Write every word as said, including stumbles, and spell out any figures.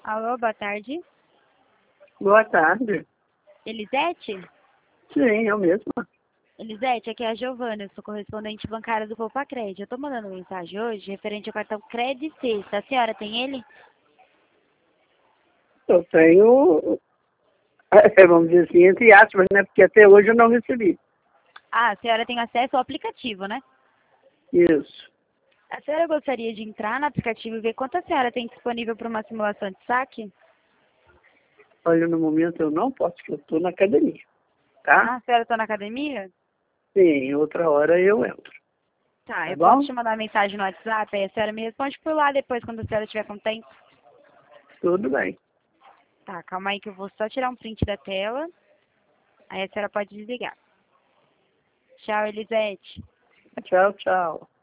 Alô, boa tarde. Boa tarde. Elisete? Sim, eu mesma. Elisete, aqui é a Giovana, eu sou correspondente bancária do Copacred. Eu tô mandando mensagem hoje referente ao cartão Crédito Sexta. A senhora tem ele? Eu tenho, é, vamos dizer assim, entre aspas, né? Porque até hoje eu não recebi. Ah, a senhora tem acesso ao aplicativo, né? Isso. A senhora gostaria de entrar no aplicativo e ver quanto a senhora tem disponível para uma simulação de saque? Olha, no momento eu não posso, porque eu estou na academia, Ah, tá? a senhora está na academia? Sim, outra hora eu entro, Tá, tá eu posso bom? te mandar mensagem no WhatsApp, aí a senhora me responde por lá depois, quando a senhora estiver com tempo. Tudo bem. Tá, calma aí que eu vou só tirar um print da tela, aí a senhora pode desligar. Tchau, Elisete. Tchau, tchau.